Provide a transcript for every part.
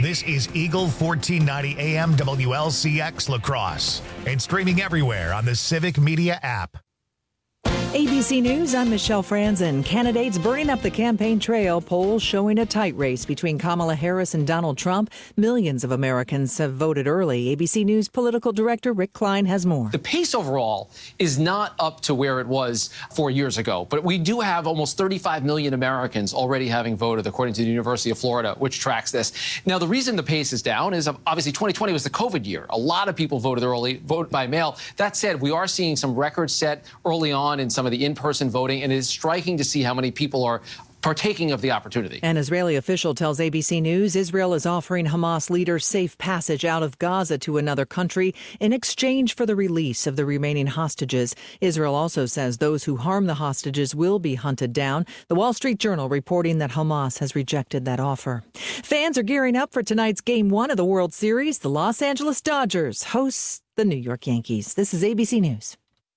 This is Eagle 1490 AM WLCX La Crosse and streaming everywhere on the Civic Media app. ABC News, I'm Michelle Franzen. Candidates burning up the campaign trail, polls showing a tight race between Kamala Harris and Donald Trump. Millions of Americans have voted early. ABC News political director Rick Klein has more. The pace overall is not up to where it was 4 years ago, but we do have almost 35 million Americans already having voted, according to the University of Florida, which tracks this. Now, the reason the pace is down is obviously 2020 was the COVID year. A lot of people voted early, vote by mail. That said, we are seeing some records set early on in some of the in-person voting, and it is striking to see how many people are partaking of the opportunity. An Israeli official tells ABC News Israel is offering Hamas leaders safe passage out of Gaza to another country in exchange for the release of the remaining hostages. Israel also says those who harm the hostages will be hunted down. The Wall Street Journal reporting that Hamas has rejected that offer. Fans are gearing up for tonight's Game 1 of the World Series. The Los Angeles Dodgers host the New York Yankees. This is ABC News.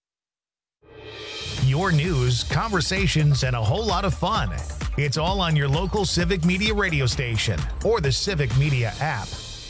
Your news, conversations, and a whole lot of fun. It's all on your local Civic Media radio station or the Civic Media app.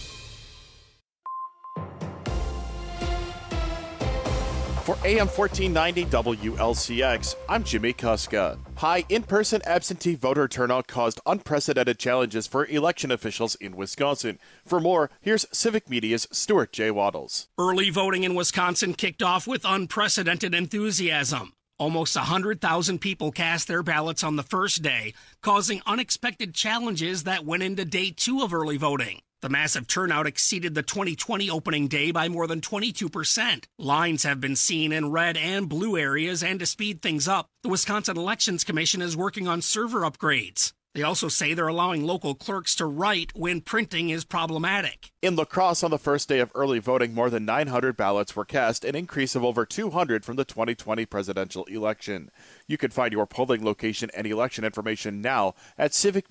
For AM 1490 WLCX, I'm Jimmy Kuska. High in-person absentee voter turnout caused unprecedented challenges for election officials in Wisconsin. For more, here's Civic Media's Stuart J. Waddles. Early voting in Wisconsin kicked off with unprecedented enthusiasm. Almost 100,000 people cast their ballots on the first day, causing unexpected challenges that went into day 2 of early voting. The massive turnout exceeded the 2020 opening day by more than 22%. Lines have been seen in red and blue areas, and to speed things up, the Wisconsin Elections Commission is working on server upgrades. They also say they're allowing local clerks to write when printing is problematic. In La Crosse, on the first day of early voting, more than 900 ballots were cast, an increase of over 200 from the 2020 presidential election. You can find your polling location and election information now at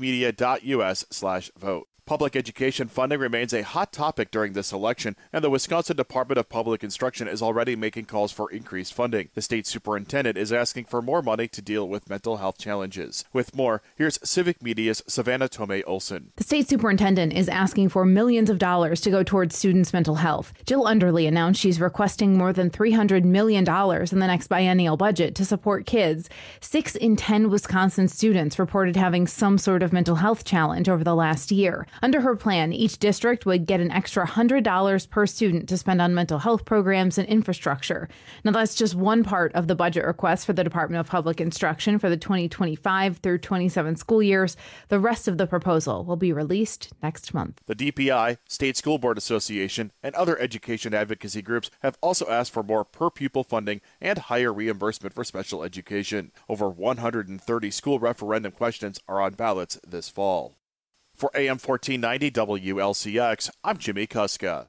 civicmedia.us/vote. Public education funding remains a hot topic during this election, and the Wisconsin Department of Public Instruction is already making calls for increased funding. The state superintendent is asking for more money to deal with mental health challenges. With more, here's Civic Media's Savannah Tomei Olson. The state superintendent is asking for millions of dollars to go towards students' mental health. Jill Underly announced she's requesting more than $300 million in the next biennial budget to support kids. 6 in 10 Wisconsin students reported having some sort of mental health challenge over the last year. Under her plan, each district would get an extra $100 per student to spend on mental health programs and infrastructure. Now, that's just one part of the budget request for the Department of Public Instruction for the 2025 through 27 school years. The rest of the proposal will be released next month. The DPI, State School Board Association, and other education advocacy groups have also asked for more per-pupil funding and higher reimbursement for special education. Over 130 school referendum questions are on ballots this fall. For AM 1490 WLCX, I'm Jimmy Kuska.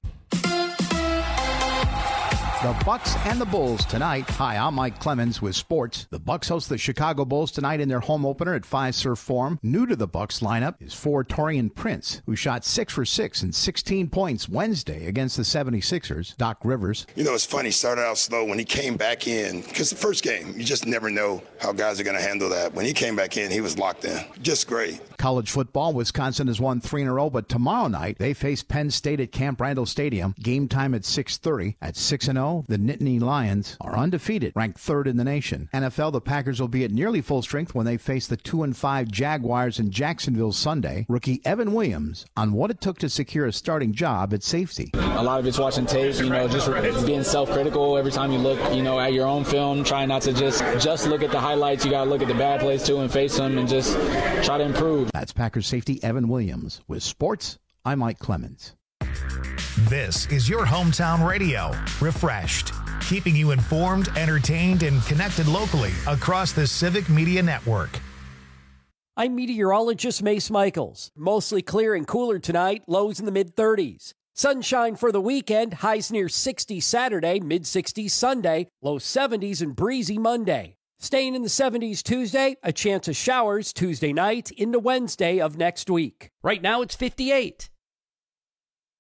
The Bucks and the Bulls tonight. Hi, I'm Mike Clemens with sports. The Bucks host the Chicago Bulls tonight in their home opener at Fiserv Forum. New to the Bucks lineup is forward Taurean Prince, who shot 6 for 6 and 16 points Wednesday against the 76ers. Doc Rivers. You know, it's funny. He started out slow. When he came back in, because the first game, you just never know how guys are going to handle that. When he came back in, he was locked in. Just great. College football, Wisconsin has won 3 in a row, but tomorrow night they face Penn State at Camp Randall Stadium. Game time at 6:30. At 6-0, the Nittany Lions are undefeated, ranked 3rd in the nation. NFL, the Packers will be at nearly full strength when they face the 2-5 Jaguars in Jacksonville Sunday. Rookie Evan Williams on what it took to secure a starting job at safety. A lot of it's watching tape, just being self-critical every time you look, at your own film, trying not to just look at the highlights. You got to look at the bad plays too and face them and just try to improve. That's Packers safety Evan Williams. With sports, I'm Mike Clemens. This is your hometown radio, refreshed, keeping you informed, entertained, and connected locally across the Civic Media Network. I'm meteorologist Mace Michaels. Mostly clear and cooler tonight, lows in the mid-30s. Sunshine for the weekend, highs near 60 Saturday, mid-60s Sunday, low 70s and breezy Monday. Staying in the 70s Tuesday, a chance of showers Tuesday night into Wednesday of next week. Right now it's 58.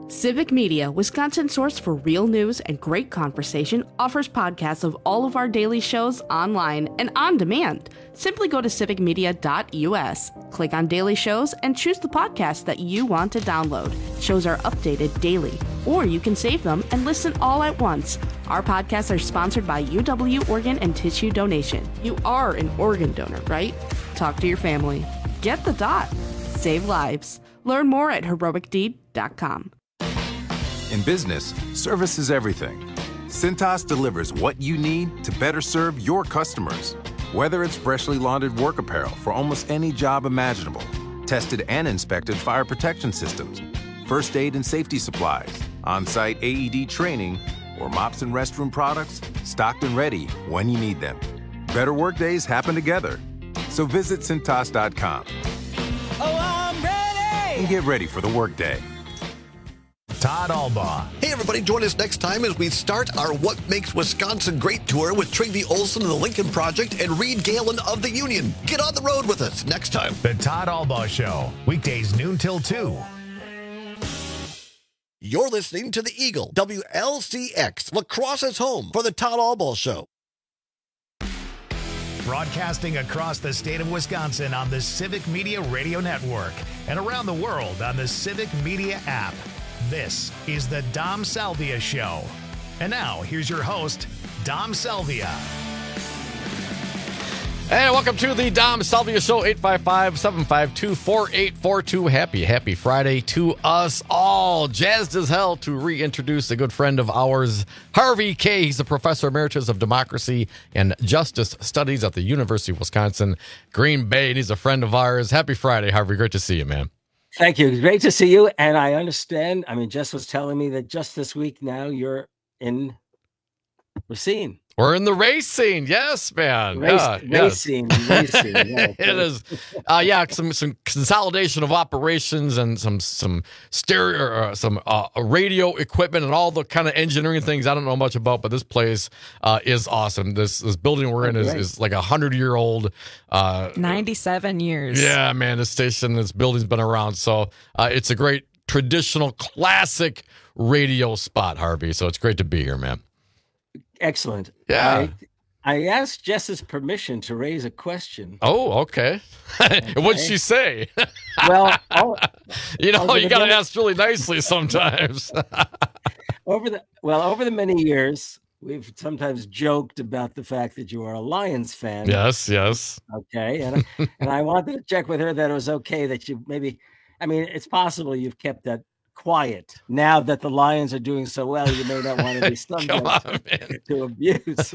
Civic Media, Wisconsin's source for real news and great conversation, offers podcasts of all of our daily shows online and on demand. Simply go to civicmedia.us, click on daily shows, and choose the podcast that you want to download. Shows are updated daily, or you can save them and listen all at once. Our podcasts are sponsored by UW Organ and Tissue Donation. You are an organ donor, right? Talk to your family. Get the dot. Save lives. Learn more at heroicdeed.com. In business, service is everything. Cintas delivers what you need to better serve your customers. Whether it's freshly laundered work apparel for almost any job imaginable, tested and inspected fire protection systems, first aid and safety supplies, on-site AED training, or mops and restroom products, stocked and ready when you need them. Better work days happen together. So visit Cintas.com. Oh, I'm ready! And get ready for the workday. Todd Albaugh. Hey, everybody, join us next time as we start our What Makes Wisconsin Great tour with Trygve Olsen of the Lincoln Project and Reed Galen of the Union. Get on the road with us next time. The Todd Albaugh Show, weekdays noon till 2. You're listening to the Eagle, WLCX, Lacrosse's home for the Todd Albaugh Show. Broadcasting across the state of Wisconsin on the Civic Media Radio Network and around the world on the Civic Media app. This is the Dom Salvia Show. And now, here's your host, Dom Salvia. And welcome to the Dom Salvia Show, 855-752-4842. Happy Friday to us all. Jazzed as hell to reintroduce a good friend of ours, Harvey Kaye. He's a professor emeritus of democracy and justice studies at the University of Wisconsin, Green Bay, and he's a friend of ours. Happy Friday, Harvey. Great to see you, man. Thank you. Great to see you. And I understand, Jess was telling me that just this week now you're in Racine. We're in the race scene. Yes, man. Racing. Yeah, it is. Some consolidation of operations and some stereo, some radio equipment and all the kind of engineering things I don't know much about, but this place is awesome. This building we're in is like 100-year-old. 97 years. Yeah, man. This building's been around. So it's a great traditional classic radio spot, Harvey. So it's great to be here, man. Excellent. Yeah. I asked Jess's permission to raise a question. Oh, okay. What'd she say? Well, you got to ask really nicely sometimes. Over the many years, we've sometimes joked about the fact that you are a Lions fan. Yes. Okay. And I wanted to check with her that it was okay that you it's possible you've kept that quiet. Now that the Lions are doing so well, you may not want to be subject to abuse.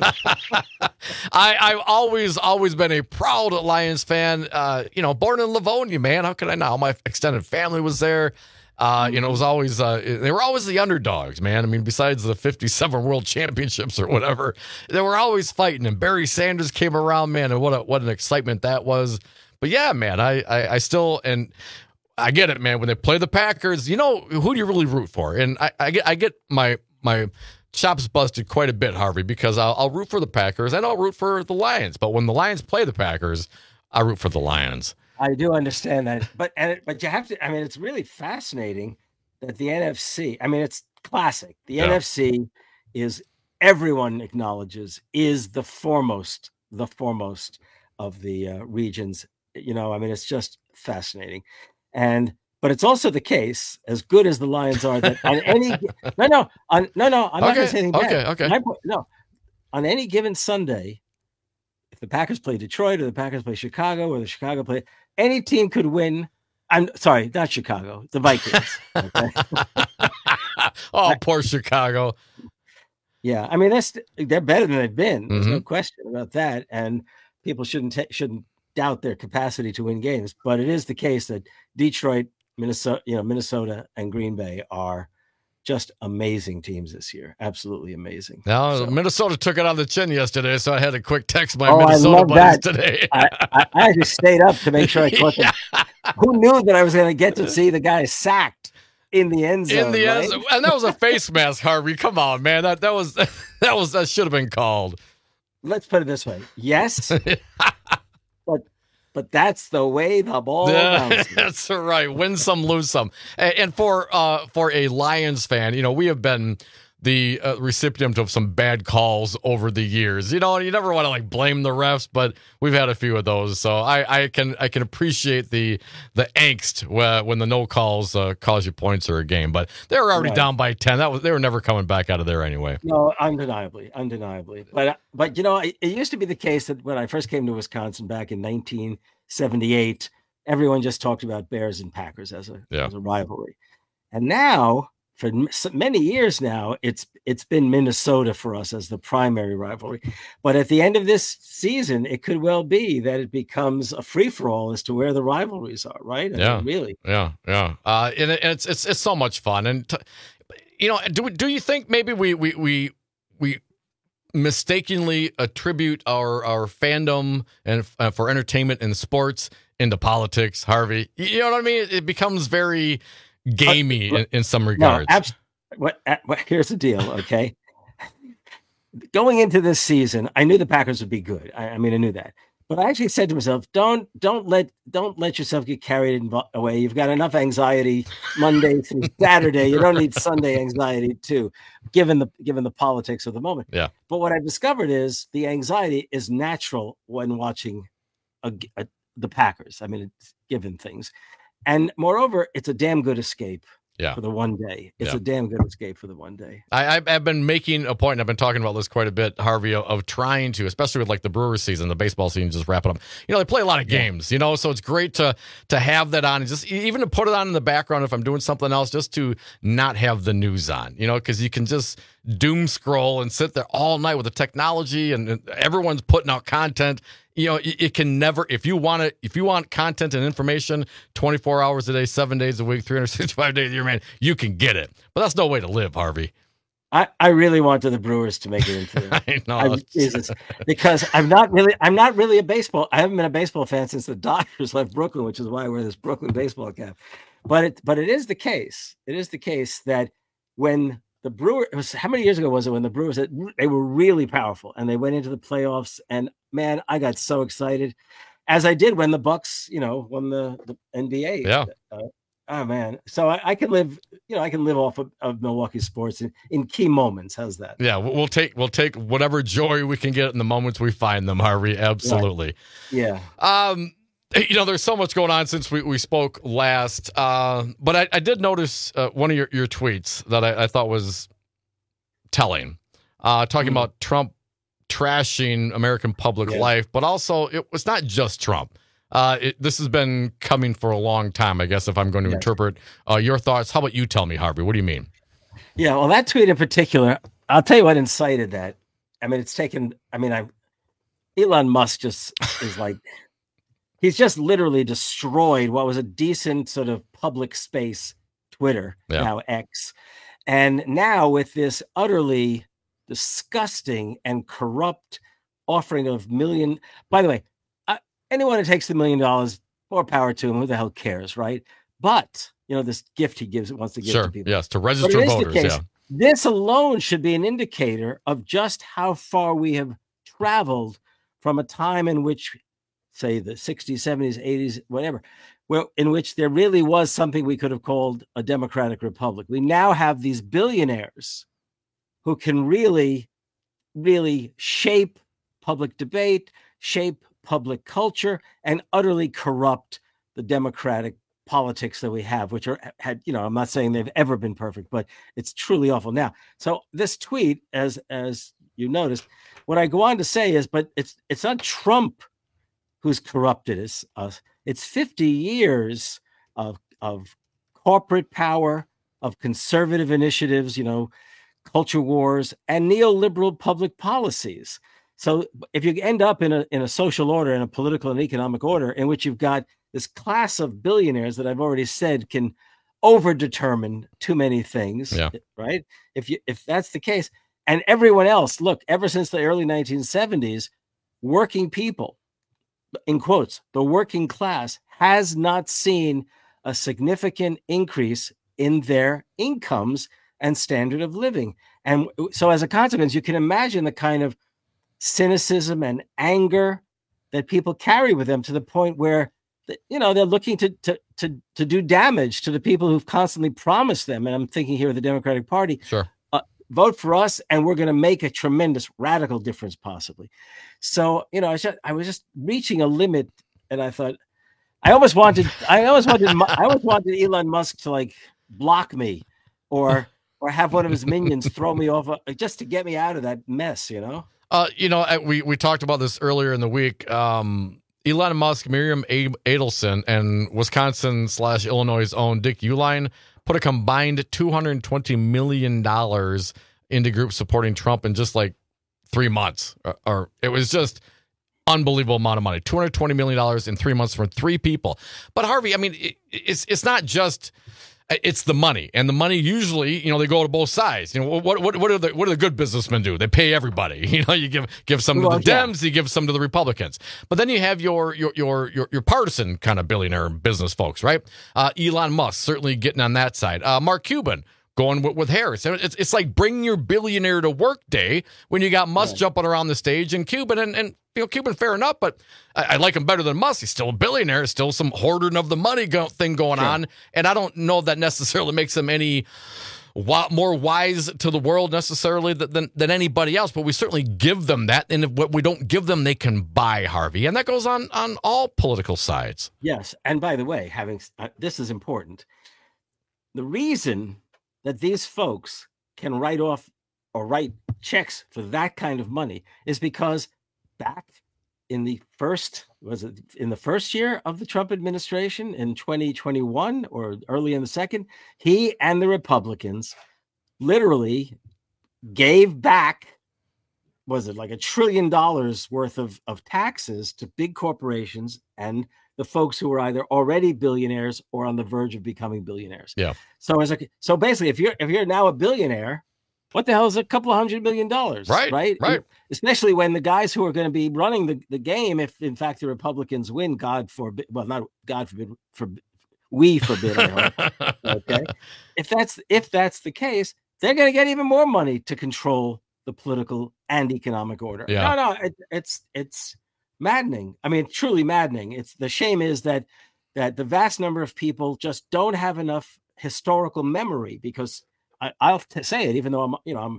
I've always been a proud Lions fan. Born in Livonia, man. How could I not? My extended family was there. It was always they were always the underdogs, man. Besides the 57 World Championships or whatever, they were always fighting. And Barry Sanders came around, man, and what an excitement that was. But yeah, man, I still I get it, man. When they play the Packers, who do you really root for? And I get my chops busted quite a bit, Harvey, because I'll root for the Packers and I'll root for the Lions. But when the Lions play the Packers, I root for the Lions. I do understand that, but you have to. It's really fascinating that the NFC. It's classic. The NFC is, everyone acknowledges, is the foremost of the regions. It's just fascinating. But it's also the case, as good as the Lions are, that on any I'm not going to say anything bad. Okay. On any given Sunday, if the Packers play Detroit or the Packers play Chicago or the Chicago play, any team could win. I'm sorry, not Chicago, the Vikings. Okay? Oh, poor Chicago. Yeah, they're better than they've been. There's no question about that, and people shouldn't doubt their capacity to win games. But it is the case that Detroit, Minnesota, and Green Bay are just amazing teams this year. Absolutely amazing. Now, Minnesota took it on the chin yesterday, so I had a quick text my Minnesota buddies today. I actually stayed up to make sure I caught them. Who knew that I was going to get to see the guy sacked in the end zone? End zone. And that was a face mask, Harvey. Come on, man. That should have been called. Let's put it this way. Yes. But but that's the way the ball bounces. That's right. Win some, lose some. And for a Lions fan, we have been the recipient of some bad calls over the years. You never want to blame the refs, but we've had a few of those. So I can appreciate the angst when the no calls cause you points or a game. But they were already down by 10. They were never coming back out of there anyway. No, undeniably. But it used to be the case that when I first came to Wisconsin back in 1978, everyone just talked about Bears and Packers as a rivalry, and now, for many years now, it's been Minnesota for us as the primary rivalry. But at the end of this season, it could well be that it becomes a free-for-all as to where the rivalries are, right? Really. Yeah. And it's so much fun. And, do you think maybe we mistakenly attribute our fandom and for entertainment and sports into politics, Harvey? You know what I mean? It becomes very gamey in some regards. No, here's the deal, okay? Going into this season, I knew the Packers would be good. I knew that. But I actually said to myself, don't let yourself get carried away. You've got enough anxiety Monday through Saturday. You don't need Sunday anxiety too, given the politics of the moment. Yeah. But what I've discovered is the anxiety is natural when watching the Packers. It's given things. And moreover, it's a damn good escape for the one day. It's a damn good escape for the one day. I've been making a point, and I've been talking about this quite a bit, Harvey, of trying to, especially with the Brewers season, the baseball season just wrapping up. They play a lot of games, so it's great to have that on, and just even to put it on in the background if I'm doing something else, just to not have the news on, because you can just doom scroll and sit there all night with the technology, and everyone's putting out content. It can never, if you want content and information 24 hours a day, 7 days a week, 365 days a year, man, you can get it. But that's no way to live, Harvey. I really wanted the Brewers to make it into I know. Because I'm not really a baseball. I haven't been a baseball fan since the Dodgers left Brooklyn, which is why I wear this Brooklyn baseball cap. But it is the case. It is the case that when the Brewers, how many years ago was it when the Brewers, they were really powerful and they went into the playoffs, and man, I got so excited, as I did when the Bucks, won the NBA. Yeah. Oh man. So I can live, I can live off of Milwaukee sports in key moments. How's that? Yeah. We'll take whatever joy we can get in the moments we find them, Harvey. Absolutely. Right. Yeah. There's so much going on since we spoke last. But I did notice one of your tweets that I thought was telling, talking about Trump trashing American public life, but also it was not just Trump. This has been coming for a long time, I guess, if I'm going to interpret your thoughts. How about you tell me, Harvey? What do you mean? Yeah, well, that tweet in particular, I'll tell you what incited that. Elon Musk just is he's just literally destroyed what was a decent sort of public space, Twitter, now X. And now with this utterly disgusting and corrupt offering of by the way, anyone who takes the $1 million, more power to him. Who the hell cares, right? But this gift he wants to give to people. Yes, to register voters. This alone should be an indicator of just how far we have traveled from a time in which, say, the 60s, 70s, 80s, whatever, in which there really was something we could have called a democratic republic. We now have these billionaires who can really, really shape public debate, shape public culture, and utterly corrupt the democratic politics that we have, which I'm not saying they've ever been perfect, but it's truly awful now. So this tweet, as you noticed, what I go on to say is, but it's not Trump who's corrupted us. It's 50 years of corporate power, of conservative initiatives, culture wars, and neoliberal public policies. So if you end up in a social order, in a political and economic order, in which you've got this class of billionaires that I've already said can overdetermine too many things, right? If that's the case, and everyone else, look, ever since the early 1970s, working people, in quotes, the working class has not seen a significant increase in their incomes and standard of living. And so as a consequence, you can imagine the kind of cynicism and anger that people carry with them to the point where, they're looking to do damage to the people who've constantly promised them. And I'm thinking here of the Democratic Party. Sure. Vote for us, and we're going to make a tremendous, radical difference, possibly. So, I was just reaching a limit, and I thought, I almost wanted Elon Musk to like block me, or have one of his minions throw me off, just to get me out of that mess. We talked about this earlier in the week. Elon Musk, Miriam Adelson, and Wisconsin/Illinois' own Dick Uihlein put a combined $220 million into groups supporting Trump in just like 3 months. Or it was just unbelievable amount of money. $220 million in 3 months from 3 people. But Harvey, I mean, it's not just... It's the money, and the money usually, they go to both sides. What do the good businessmen do? They pay everybody. You give some to the Dems, you give some to the Republicans. But then you have your partisan kind of billionaire business folks, right? Elon Musk certainly getting on that side. Mark Cuban going with Harris. It's like bring your billionaire to work day when you got Musk jumping around the stage, and Cuban and Cuban, fair enough, but I like him better than Musk. He's still a billionaire, still some hoarding of the money thing going on, and I don't know if that necessarily makes him any more wise to the world necessarily than anybody else, but we certainly give them that, and what we don't give them, they can buy, Harvey, and that goes on all political sides. Yes, and by the way, this is important. The reason that these folks can write off or write checks for that kind of money is because back in the first year of the Trump administration in 2021 or early in the second, he and the Republicans literally gave back, was it like $1 trillion worth of taxes to big corporations and the folks who were either already billionaires or on the verge of becoming billionaires. Yeah. So basically, if you're now a billionaire, what the hell is a couple of $100 million? Right. Especially when the guys who are going to be running the game, if in fact the Republicans win, God forbid, well, not God forbid, we forbid. I hope. Okay. If that's the case, they're going to get even more money to control the political and economic order. Yeah. No, it's maddening. I mean, truly maddening. The shame is that the vast number of people just don't have enough historical memory, because I'll say it, even though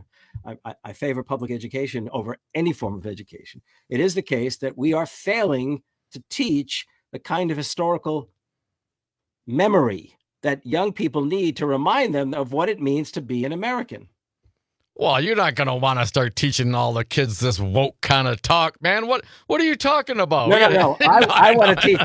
I favor public education over any form of education. It is the case that we are failing to teach the kind of historical memory that young people need to remind them of what it means to be an American. Well, you're not going to want to start teaching all the kids this woke kind of talk, man. What are you talking about? No. I want to teach.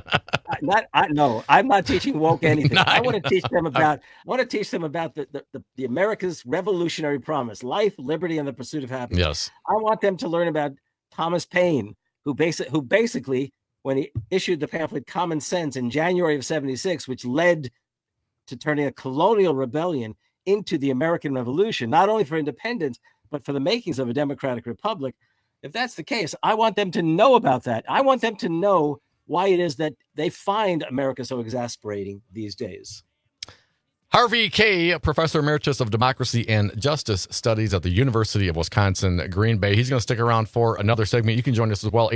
I'm not teaching woke anything. I want to teach them about. I want to teach them about the America's revolutionary promise: life, liberty, and the pursuit of happiness. Yes. I want them to learn about Thomas Paine, who basically, when he issued the pamphlet Common Sense in January of '76, which led to turning a colonial rebellion into the American Revolution, not only for independence, but for the makings of a democratic republic. If that's the case, I want them to know about that. I want them to know why it is that they find America so exasperating these days. Harvey Kaye, Professor Emeritus of Democracy and Justice Studies at the University of Wisconsin, Green Bay. He's going to stick around for another segment. You can join us as well,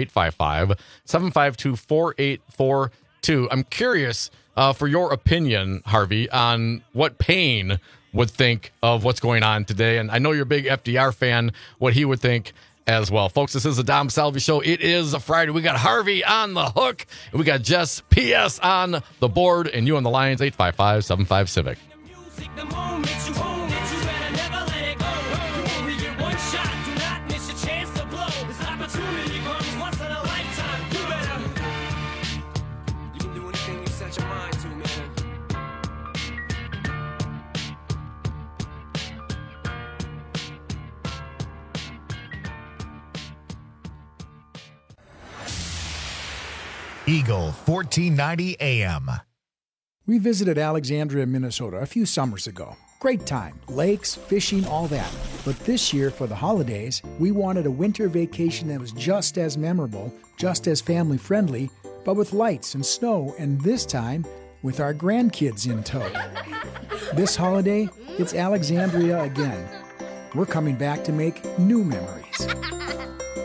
855-752-4842. I'm curious for your opinion, Harvey, on what Payne would think of what's going on today. And I know you're a big FDR fan, what he would think as well. Folks, this is the Dom Salvi Show. It is a Friday. We got Harvey on the hook, and we got Jess P.S. on the board, and you on the lines, 855-75-CIVIC. Eagle 1490 AM. We visited Alexandria, Minnesota a few summers ago. Great time. Lakes, fishing, all that. But this year, for the holidays, we wanted a winter vacation that was just as memorable, just as family-friendly, but with lights and snow, and this time, with our grandkids in tow. This holiday, it's Alexandria again. We're coming back to make new memories.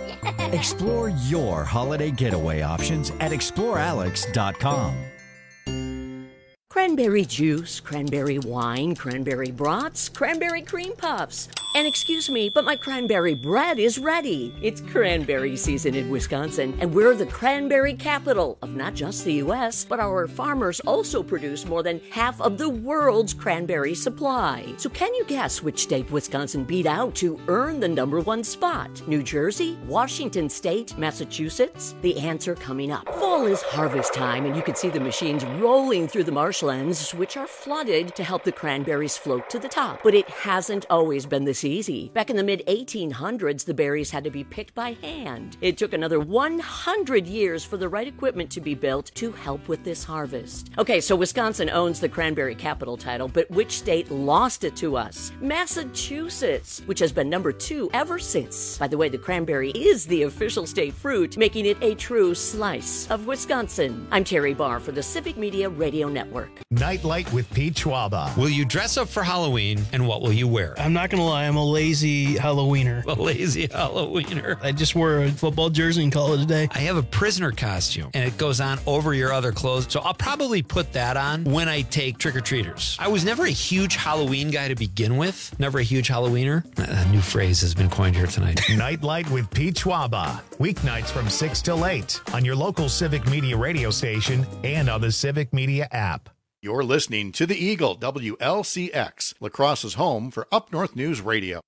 Explore your holiday getaway options at explorealex.com. Cranberry juice, cranberry wine, cranberry brats, cranberry cream puffs. And excuse me, but my cranberry bread is ready. It's cranberry season in Wisconsin, and we're the cranberry capital of not just the U.S., but our farmers also produce more than half of the world's cranberry supply. So can you guess which state Wisconsin beat out to earn the #1 spot? New Jersey, Washington State, Massachusetts? The answer coming up. Fall is harvest time, and you can see the machines rolling through the marshlands, which are flooded to help the cranberries float to the top. But it hasn't always been this easy. Back in the mid-1800s, the berries had to be picked by hand. It took another 100 years for the right equipment to be built to help with this harvest. Okay, so Wisconsin owns the cranberry capital title, but which state lost it to us? Massachusetts, which has been #2 ever since. By the way, the cranberry is the official state fruit, making it a true slice of Wisconsin. I'm Terry Barr for the Civic Media Radio Network. Nightlight with Pete Schwaba. Will you dress up for Halloween, and what will you wear? I'm not going to lie, I'm a lazy Halloweener. A lazy Halloweener. I just wore a football jersey and call it a day. I have a prisoner costume, and it goes on over your other clothes, so I'll probably put that on when I take trick-or-treaters. I was never a huge Halloween guy to begin with. Never a huge Halloweener. A new phrase has been coined here tonight. Nightlight with Pete Schwaba. Weeknights from 6 till 8 on your local Civic Media radio station and on the Civic Media app. You're listening to the Eagle, WLCX, La Crosse's home for Up North News Radio.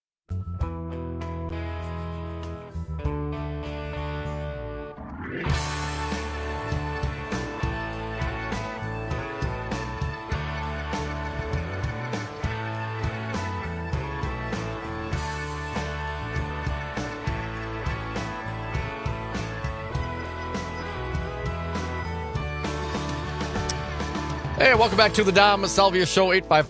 Hey, welcome back to the Dom Salvia Show,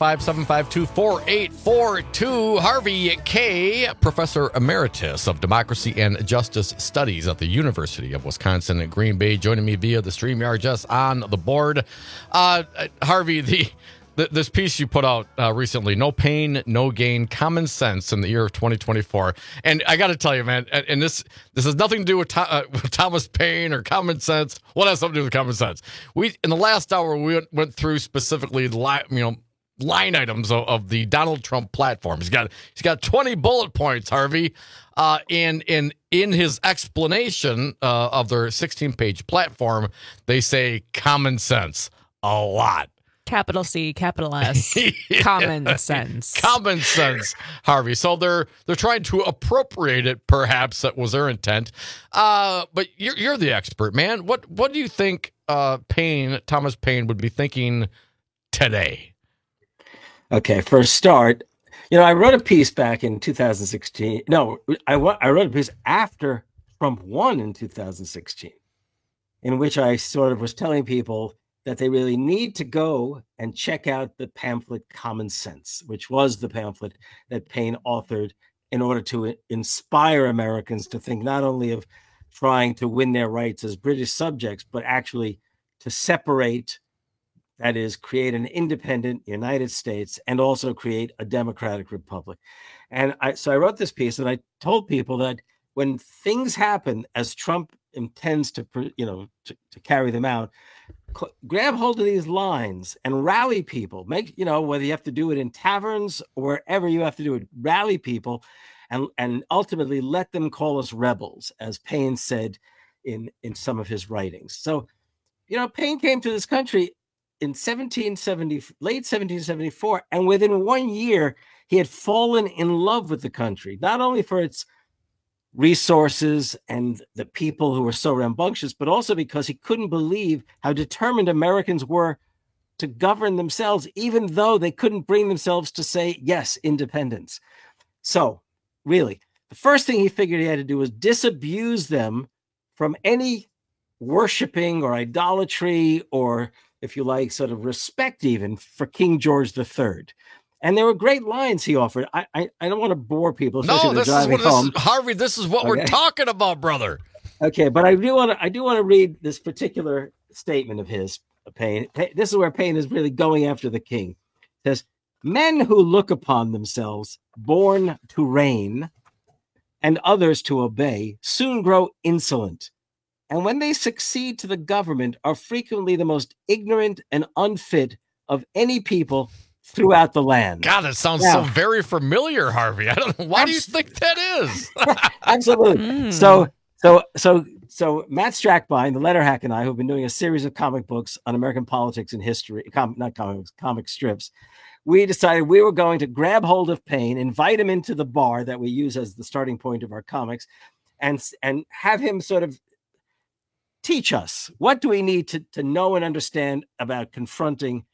855-752-4842. Harvey Kaye, Professor Emeritus of Democracy and Justice Studies at the University of Wisconsin at Green Bay, joining me via the StreamYard just on the board. Harvey, this piece you put out recently, No Pain, No Gain, Common Sense in the year of 2024. And I got to tell you, man, and this has nothing to do with Thomas Paine or common sense. What has something to do with common sense? In the last hour, we went through specifically line items of the Donald Trump platform. He's got 20 bullet points, Harvey. And in his explanation of their 16-page platform, they say common sense a lot. Capital C, capital S, common sense. Common sense, Harvey. So they're trying to appropriate it, perhaps. That was their intent. But you're the expert, man. What do you think Thomas Paine would be thinking today? Okay, for a start, I wrote a piece back in 2016. No, I wrote a piece after Trump won in 2016, in which I sort of was telling people that they really need to go and check out the pamphlet Common Sense, which was the pamphlet that Paine authored in order to inspire Americans to think not only of trying to win their rights as British subjects, but actually to separate, that is, create an independent United States and also create a democratic republic. And so I wrote this piece, and I told people that when things happen as Trump intends to carry them out, grab hold of these lines and rally people. Make, whether you have to do it in taverns or wherever you have to do it, rally people and ultimately let them call us rebels, as Paine said in some of his writings. So, Paine came to this country in late 1774, and within 1 year, he had fallen in love with the country, not only for its resources and the people who were so rambunctious, but also because he couldn't believe how determined Americans were to govern themselves, even though they couldn't bring themselves to say, yes, independence. So really, the first thing he figured he had to do was disabuse them from any worshiping or idolatry or, if you like, sort of respect even for King George III. And there were great lines he offered. I don't want to bore people. No, Harvey, this is what we're talking about, brother. Okay, but I do want to read this particular statement of his, Paine. This is where Paine is really going after the king. It says, men who look upon themselves born to reign and others to obey soon grow insolent, and when they succeed to the government are frequently the most ignorant and unfit of any people throughout the land. God, that sounds so very familiar, Harvey. I don't know. Why do you think that is? Absolutely. So Matt Strackbine, the letter hack, and I, who've been doing a series of comic books on American politics and history, comic strips, we decided we were going to grab hold of Payne, invite him into the bar that we use as the starting point of our comics, and have him sort of teach us, what do we need to know and understand about confronting,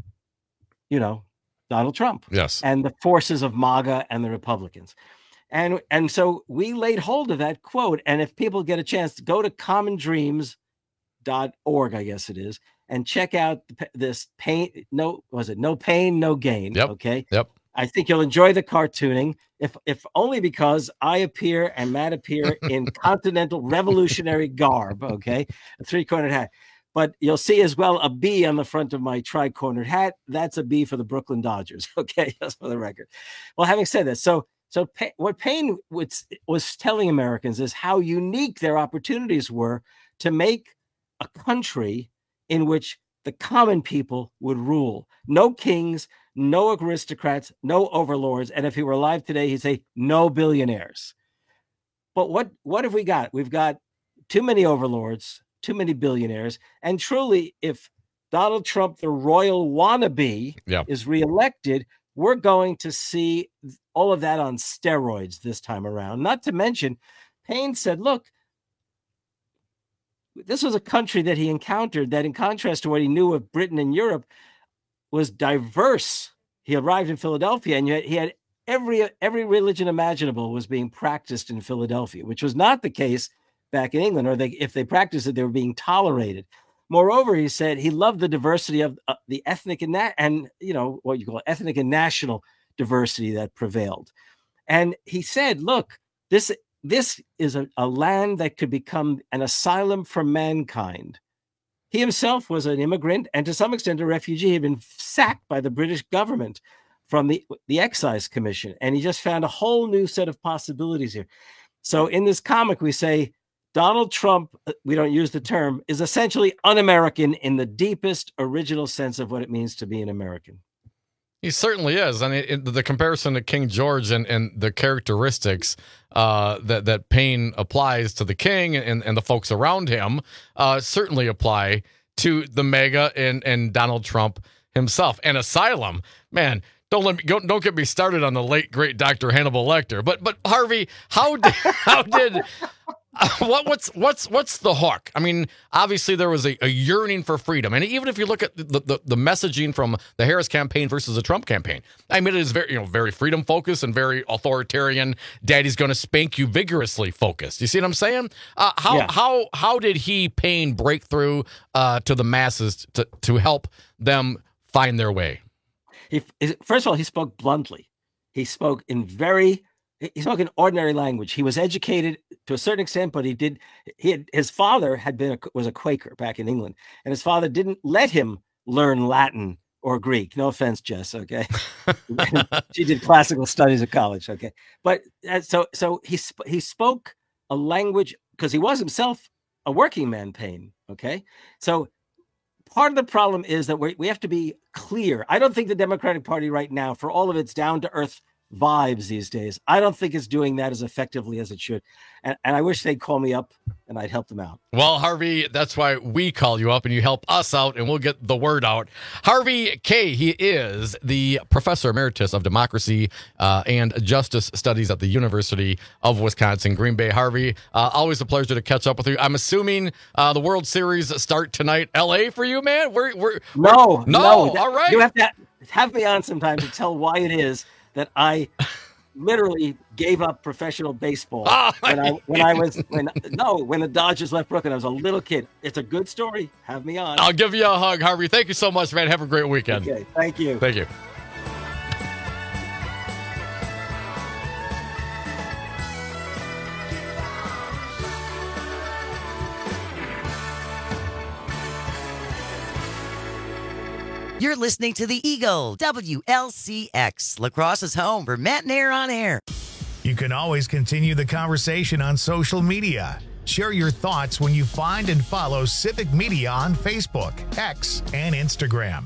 Donald Trump. Yes. And the forces of MAGA and the Republicans. And so we laid hold of that quote. And if people get a chance to go to commondreams.org, I guess it is, and check out this No Pain, No Gain. Yep. Okay. Yep. I think you'll enjoy the cartooning, if only because I appear and Matt appear in continental revolutionary garb, okay? A three-cornered hat. But you'll see as well a B on the front of my tri-cornered hat. That's a B for the Brooklyn Dodgers, okay? Just for the record. Well, having said that, so what Payne was telling Americans is how unique their opportunities were to make a country in which the common people would rule. No kings, no aristocrats, no overlords. And if he were alive today, he'd say no billionaires. But what have we got? We've got too many overlords, too many billionaires. And truly, if Donald Trump, the royal wannabe, is reelected, we're going to see all of that on steroids this time around. Not to mention, Payne said, look, this was a country that he encountered that, in contrast to what he knew of Britain and Europe, was diverse. He arrived in Philadelphia, and yet he had every religion imaginable was being practiced in Philadelphia, which was not the case back in England, or if they practiced it, they were being tolerated. Moreover, he said he loved the diversity of the ethnic and what you call ethnic and national diversity that prevailed. And he said, look, this is a land that could become an asylum for mankind. He himself was an immigrant and to some extent a refugee. He had been sacked by the British government from the Excise Commission. And he just found a whole new set of possibilities here. So in this comic, we say Donald Trump, we don't use the term, is essentially un-American in the deepest original sense of what it means to be an American. He certainly is. I mean, the comparison to King George and the characteristics that Payne applies to the king and the folks around him certainly apply to the MAGA and Donald Trump himself. And asylum, man, don't get me started on the late great Dr. Hannibal Lecter. But Harvey, how did what's the hook? I mean, obviously there was a yearning for freedom, and even if you look at the messaging from the Harris campaign versus the Trump campaign, I mean, it is very freedom focused and very authoritarian. Daddy's going to spank you vigorously focused. You see what I'm saying? How did Payne break through to the masses to help them find their way? First of all, he spoke bluntly. He spoke in ordinary language. He was educated to a certain extent, but his father was a Quaker back in England, and his father didn't let him learn Latin or Greek. No offense, Jess. Okay, she did classical studies at college. Okay, but so he spoke a language because he was himself a working man, Payne. Okay, so part of the problem is that we have to be clear. I don't think the Democratic Party right now, for all of its down to earth vibes these days, I don't think it's doing that as effectively as it should. And I wish they'd call me up and I'd help them out. Well, Harvey, that's why we call you up and you help us out and we'll get the word out. Harvey Kaye, he is the Professor Emeritus of Democracy and Justice Studies at the University of Wisconsin, Green Bay. Harvey, always a pleasure to catch up with you. I'm assuming the World Series start tonight. LA for you, man? No. All right. You have to have me on sometime to tell why it is that I literally gave up professional baseball when the Dodgers left Brooklyn. I was a little kid. It's a good story. Have me on. I'll give you a hug, Harvey. Thank you so much, man. Have a great weekend. Okay, thank you. Thank you. You're listening to The Eagle, WLCX, La Crosse's home for Matt and Air on Air. You can always continue the conversation on social media. Share your thoughts when you find and follow Civic Media on Facebook, X, and Instagram.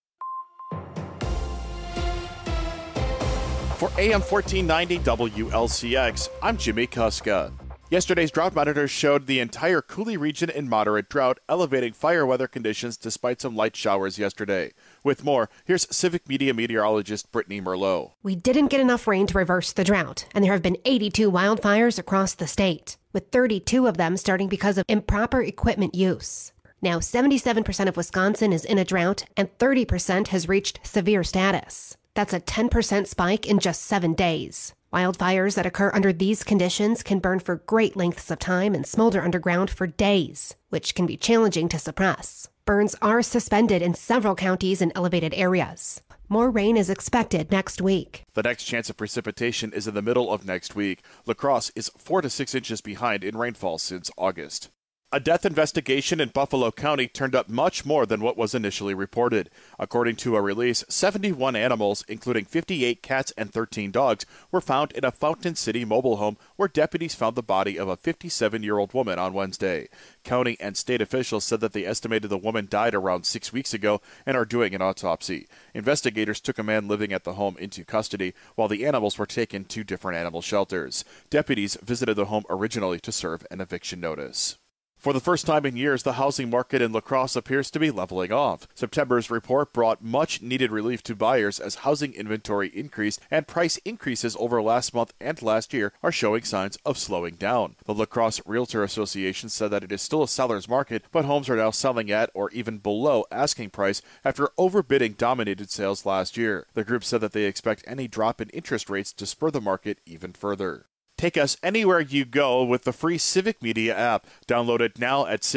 For AM 1490 WLCX, I'm Jimmy Kuska. Yesterday's drought monitors showed the entire Coulee region in moderate drought, elevating fire weather conditions despite some light showers yesterday. With more, here's Civic Media meteorologist Brittany Merlot. We didn't get enough rain to reverse the drought, and there have been 82 wildfires across the state, with 32 of them starting because of improper equipment use. Now, 77% of Wisconsin is in a drought, and 30% has reached severe status. That's a 10% spike in just 7 days. Wildfires that occur under these conditions can burn for great lengths of time and smolder underground for days, which can be challenging to suppress. Burns are suspended in several counties and elevated areas. More rain is expected next week. The next chance of precipitation is in the middle of next week. La Crosse is 4 to 6 inches behind in rainfall since August. A death investigation in Buffalo County turned up much more than what was initially reported. According to a release, 71 animals, including 58 cats and 13 dogs, were found in a Fountain City mobile home where deputies found the body of a 57-year-old woman on Wednesday. County and state officials said that they estimated the woman died around 6 weeks ago and are doing an autopsy. Investigators took a man living at the home into custody, while the animals were taken to different animal shelters. Deputies visited the home originally to serve an eviction notice. For the first time in years, the housing market in La Crosse appears to be leveling off. September's report brought much-needed relief to buyers as housing inventory increased, and price increases over last month and last year are showing signs of slowing down. The La Crosse Realtor Association said that it is still a seller's market, but homes are now selling at or even below asking price after overbidding dominated sales last year. The group said that they expect any drop in interest rates to spur the market even further. Take us anywhere you go with the free Civic Media app. Download it now at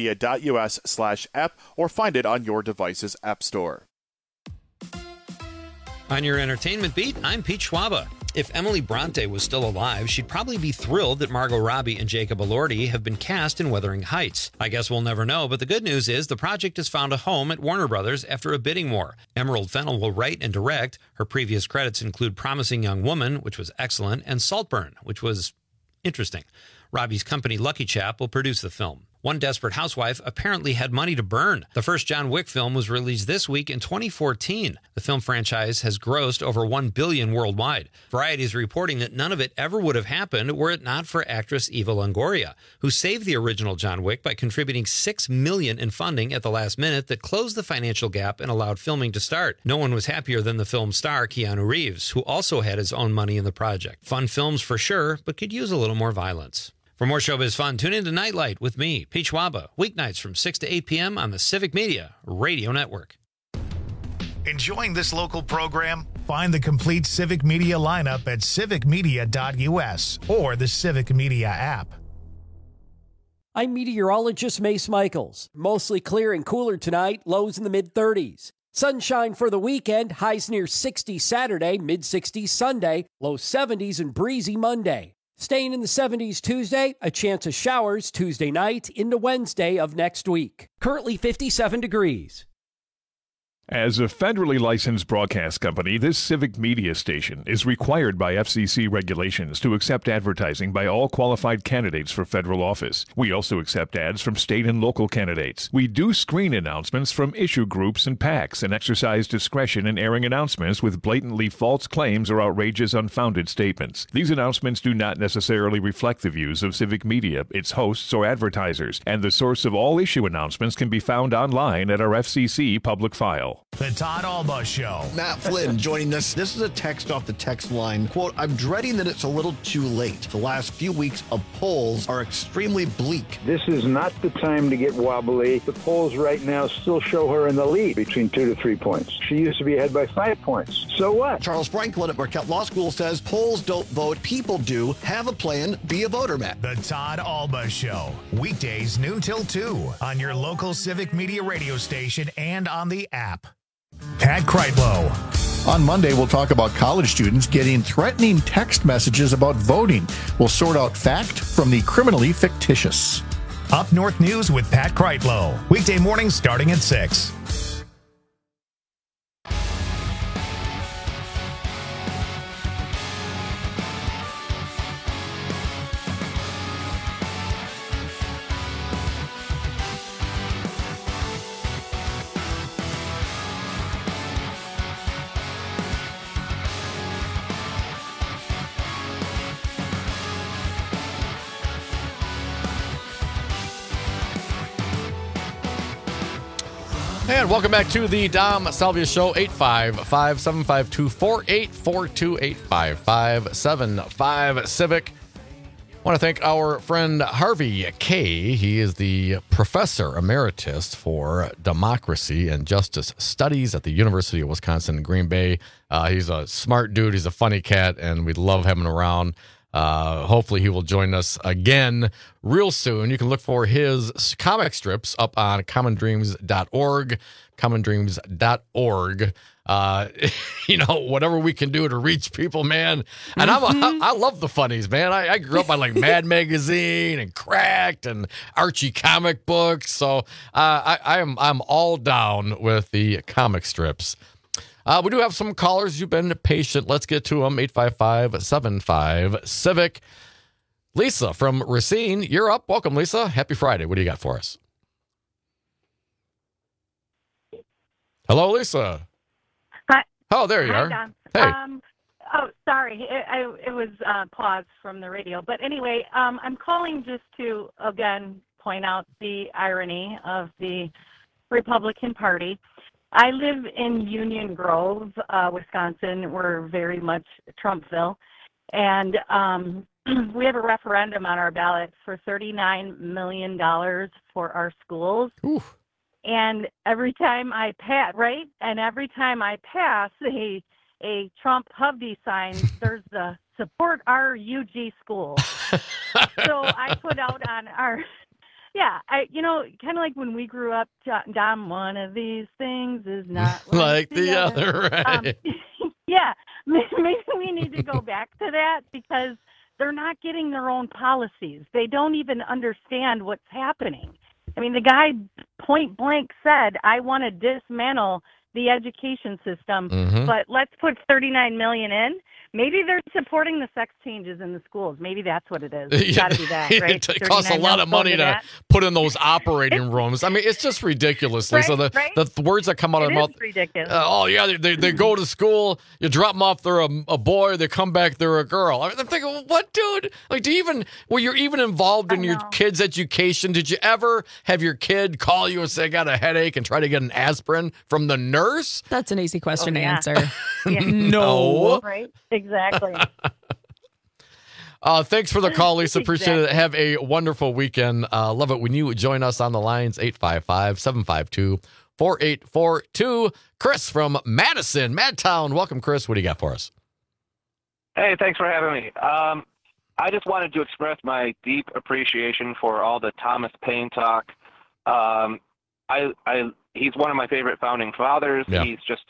civicmedia.us/app or find it on your device's app store. On your entertainment beat, I'm Pete Schwaba. If Emily Bronte was still alive, she'd probably be thrilled that Margot Robbie and Jacob Elordi have been cast in Wuthering Heights. I guess we'll never know, but the good news is the project has found a home at Warner Brothers after a bidding war. Emerald Fennell will write and direct. Her previous credits include Promising Young Woman, which was excellent, and Saltburn, which was interesting. Robbie's company, Lucky Chap, will produce the film. One desperate housewife apparently had money to burn. The first John Wick film was released this week in 2014. The film franchise has grossed over $1 billion worldwide. Variety is reporting that none of it ever would have happened were it not for actress Eva Longoria, who saved the original John Wick by contributing $6 million in funding at the last minute that closed the financial gap and allowed filming to start. No one was happier than the film's star, Keanu Reeves, who also had his own money in the project. Fun films for sure, but could use a little more violence. For more showbiz fun, tune in to Nightlight with me, Pete Schwaba, weeknights from 6 to 8 p.m. on the Civic Media Radio Network. Enjoying this local program? Find the complete Civic Media lineup at civicmedia.us or the Civic Media app. I'm meteorologist Mace Michaels. Mostly clear and cooler tonight, lows in the mid-30s. Sunshine for the weekend, highs near 60 Saturday, mid-60s Sunday, low 70s and breezy Monday. Staying in the 70s Tuesday, a chance of showers Tuesday night into Wednesday of next week. Currently 57 degrees. As a federally licensed broadcast company, this Civic Media station is required by FCC regulations to accept advertising by all qualified candidates for federal office. We also accept ads from state and local candidates. We do screen announcements from issue groups and PACs and exercise discretion in airing announcements with blatantly false claims or outrageous unfounded statements. These announcements do not necessarily reflect the views of Civic Media, its hosts, or advertisers, and the source of all issue announcements can be found online at our FCC public file. The Todd Alba Show. Matt Flynn joining us. This is a text off the text line. Quote, I'm dreading that it's a little too late. The last few weeks of polls are extremely bleak. This is not the time to get wobbly. The polls right now still show her in the lead between 2 to 3 points. She used to be ahead by 5 points. So what? Charles Franklin at Marquette Law School says polls don't vote, people do. Have a plan, be a voter, Matt. The Todd Alba Show. Weekdays noon till 2 on your local Civic Media radio station and on the app. Pat Kreitlow. On Monday, we'll talk about college students getting threatening text messages about voting. We'll sort out fact from the criminally fictitious. Up North News with Pat Kreitlow. Weekday mornings starting at 6. And welcome back to the Dom Salvia Show, 855-752-4842, 855-75-CIVIC. I want to thank our friend Harvey Kaye. He is the Professor Emeritus for Democracy and Justice Studies at the University of Wisconsin in Green Bay. He's a smart dude. He's a funny cat, and we love having him around. Hopefully he will join us again real soon. You can look for his comic strips up on commondreams.org, commondreams.org. Whatever we can do to reach people, man. And I love the funnies, man. I grew up on like Mad Magazine and Cracked and Archie comic books. So I'm all down with the comic strips. We do have some callers. You've been patient. Let's get to them. 855-75-CIVIC. Lisa from Racine, you're up. Welcome, Lisa. Happy Friday. What do you got for us? Hello, Lisa. Hi. Oh, there you Hi, are. Don. Hey. Sorry. It was paused from the radio. But anyway, I'm calling just to, again, point out the irony of the Republican Party. I live in Union Grove, Wisconsin. We're very much Trumpville. And we have a referendum on our ballot for $39 million for our schools. Oof. And every time I pass, right? And every time I pass a Trump Humvee sign, there's the support our UG school. So I put out on our... Yeah, kind of like when we grew up, Dom, one of these things is not like the other, right? Yeah, maybe we need to go back to that because they're not getting their own policies. They don't even understand what's happening. I mean, the guy point blank said, I want to dismantle the education system, but let's put $39 million in. Maybe they're supporting the sex changes in the schools. Maybe that's what it is. It's got to be that, right? It costs a lot of money to put in those operating rooms. I mean, it's just ridiculous. Right, so the words that come out of their mouth. Ridiculous. They go to school, you drop them off, they're a boy, they come back, they're a girl. I'm thinking, what, dude? Like, were you even involved in your kid's education? Did you ever have your kid call you and say, I got a headache and try to get an aspirin from the nurse? That's an easy question to answer. No. Right? Exactly. Thanks for the call, Lisa. Appreciate it. Have a wonderful weekend. Love it when you join us on the lines, 855-752-4842. Chris from Madison, Madtown. Welcome, Chris. What do you got for us? Hey, thanks for having me. I just wanted to express my deep appreciation for all the Thomas Paine talk. He's one of my favorite founding fathers. Yeah. He's just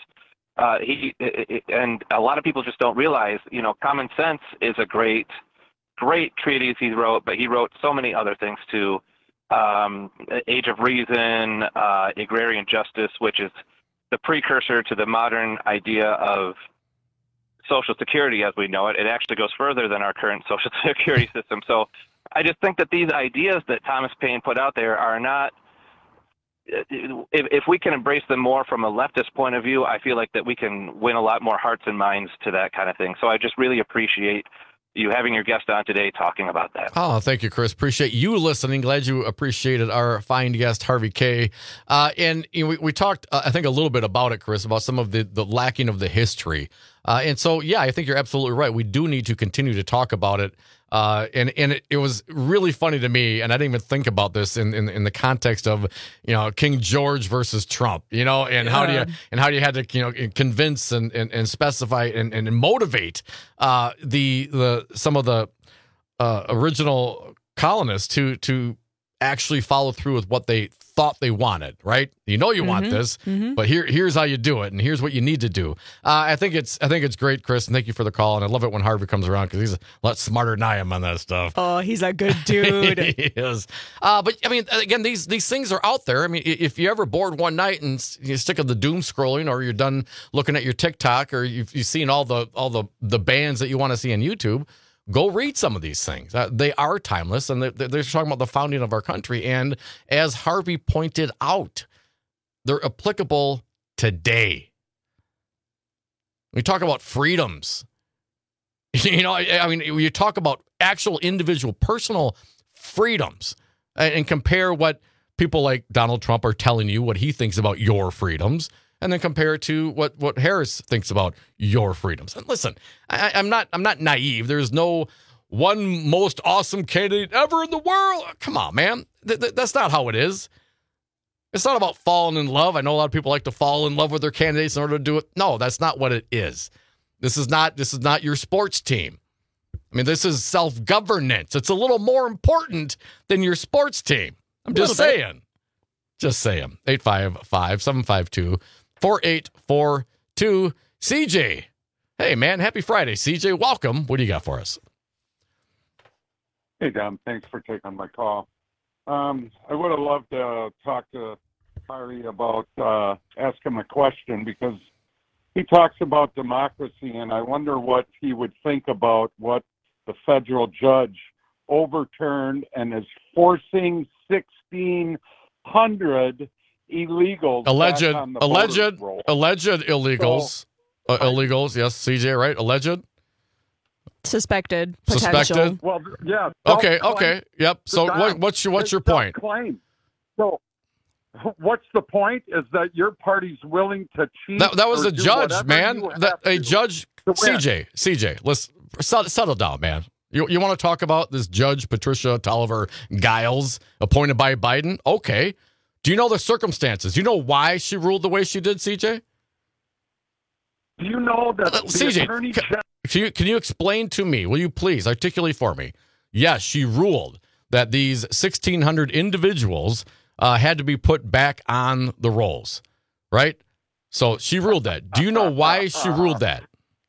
and a lot of people just don't realize, Common Sense is a great treatise he wrote, but he wrote so many other things too. Age of Reason, Agrarian Justice, which is the precursor to the modern idea of Social Security as we know it. It actually goes further than our current Social Security system. So I just think that these ideas that Thomas Paine put out there are not, if we can embrace them more from a leftist point of view, I feel like that we can win a lot more hearts and minds to that kind of thing. So I just really appreciate you having your guest on today talking about that. Oh, thank you, Chris. Appreciate you listening. Glad you appreciated our fine guest, Harvey Kaye. And we talked, I think, a little bit about it, Chris, about some of the lacking of the history. And so, yeah, I think you're absolutely right. We do need to continue to talk about it. And it was really funny to me, and I didn't even think about this in the context of, King George versus Trump, and how do you had to, convince and specify and motivate some of the original colonists to actually follow through with what they thought they wanted, right? You want this, but here's how you do it, and here's what you need to do. I think it's great, Chris, and thank you for the call. And I love it when Harvey comes around because he's a lot smarter than I am on that stuff. Oh, he's a good dude. He is. But I mean, again, these things are out there. I mean, if you're ever bored one night and you're sick of the doom scrolling, or you're done looking at your TikTok, or you've seen all the bands that you want to see on YouTube, go read some of these things. They are timeless, and they're talking about the founding of our country. And as Harvey pointed out, they're applicable today. We talk about freedoms. You talk about actual individual personal freedoms and compare what people like Donald Trump are telling you what he thinks about your freedoms, and then compare it to what Harris thinks about your freedoms. And listen, I'm not naive. There's no one most awesome candidate ever in the world. Come on, man. That's not how it is. It's not about falling in love. I know a lot of people like to fall in love with their candidates in order to do it. No, that's not what it is. This is not your sports team. I mean, this is self-governance. It's a little more important than your sports team. I'm just saying. Just saying. 855-752-4842. CJ. Hey, man. Happy Friday, CJ. Welcome. What do you got for us? Hey, Dom. Thanks for taking my call. I would have loved to talk to Ari about, ask him a question, because he talks about democracy, and I wonder what he would think about what the federal judge overturned and is forcing 1,600 illegals. Alleged illegals. Illegals, yes, CJ, right? Alleged? Suspected. Potential. Well, yeah. Okay. Yep. So what's your point? Claim. So what's the point? Is that your party's willing to cheat? That was a judge, man. A judge. CJ, let's settle down, man. You want to talk about this Judge Patricia Tolliver Giles appointed by Biden? Okay. Do you know the circumstances? Do you know why she ruled the way she did, CJ? Do you know that CJ, attorney can you explain to me, will you please articulate for me? Yes, she ruled that these 1,600 individuals had to be put back on the rolls, right? So she ruled that. Do you know why she ruled that?